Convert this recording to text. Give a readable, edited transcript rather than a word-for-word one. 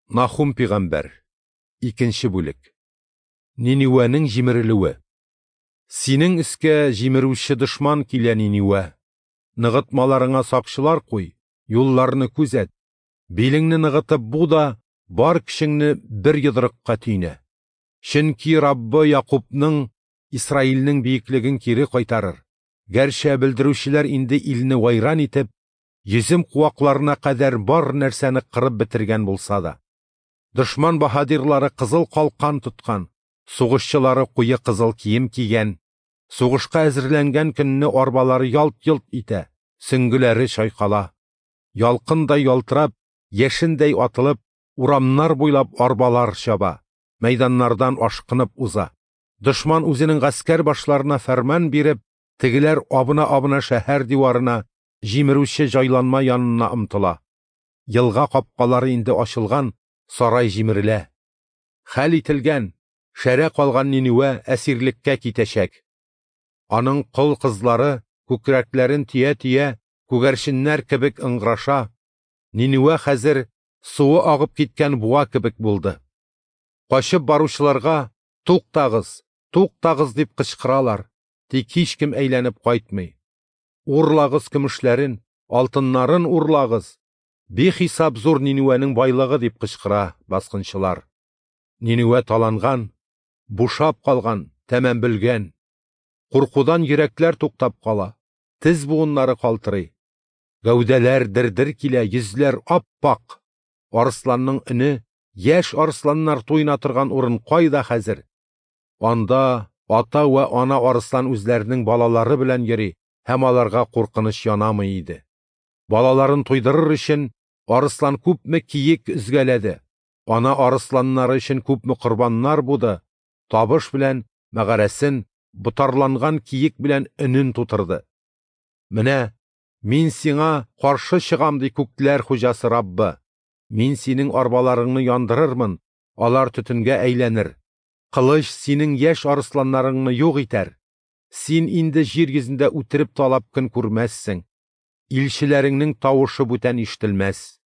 Нахум пигамбәр. 2 бүлек. Ниневәнең җимерелүе. Синең өскә җимерүче дошман килә, Ниневә. Ныгытмаларыңа сакчылар куй, юлларны күзәт. Билеңне ныгытып бу да бар көчеңне бер йодрыкка түйнә. Чөнки Раббы Якубның, Исраилнең биеклеген кире кайтарыр. Гәрчә белдерүчеләр инде илне вайран итеп, йөзем куакларына кадәр бар нәрсәне кырып бетергән булса да. Дошман баһадирлары кызыл калкан тоткан, сугышчылары куе кызыл кием кигән, сугышка әзерләнгән көнне арбалары ялт-йолт итә, сөңгеләре чайкала. Ялкындай ялтырап, яшендәй атылып, урамнар буйлап арбалар чаба, мәйданнардан ашкынып уза. Дошман үзенең гаскәр башларына фәрман биреп, тегеләр абына-абына шәһәр диварына, җимерүче җайланма янына омтыла. Елга капкалары инде ачылган, сарай җимерелә. Хәл ителгән, шәрә калган Ниневә әсирлеккә китәчәк. Аның кол кызлары күкрәкләрен тия-тия, күгәрченнәр кебек ыңгыраша. Ниневә хәзер суы агып киткән буа кебек булды. Качып баручыларга туктагыз, туктагыз дип кычкыралар. Тик һичкем әйләнеп кайтмый. Урлагыз көмешләрен, алтыннарын урлагыз. Бихисап зур Ниневәнең байлыгы дип кычкыра баскынчылар. Ниневә таланган, бушап калган, тәмам бөлгән. Куркудан йөрәкләр туктап кала, тез буыннары калтырый. Гәүдәләр дер-дер килә, йөзләр ап-пак. Арысланның өне, яшь арысланнар туйна торган урын кайда хәзер? Анда ата вә ана арыслан үзләренең балалары белән йөри, һәм аларга куркыныч янамый иде. Балаларын туйдырыр өчен арыслан күпме киек үзгәләде. Ана арысланнары өчен күпме корбаннар буды. Табыш белән мәгарәсен, бутарланган киек белән өнен тутырды. Менә мин сиңа каршы чыгам ди күкләр хуҗасы Раббы. Мин синең арбаларыңны яндырырмын, алар төтенгә әйләнер. Кылыч синең яшь арысланнарыңны юк итәр. Син инде җир йөзендә үтереп талап көн күрмәссең. Илчеләреңнең тавышы бүтән ишетелмәс.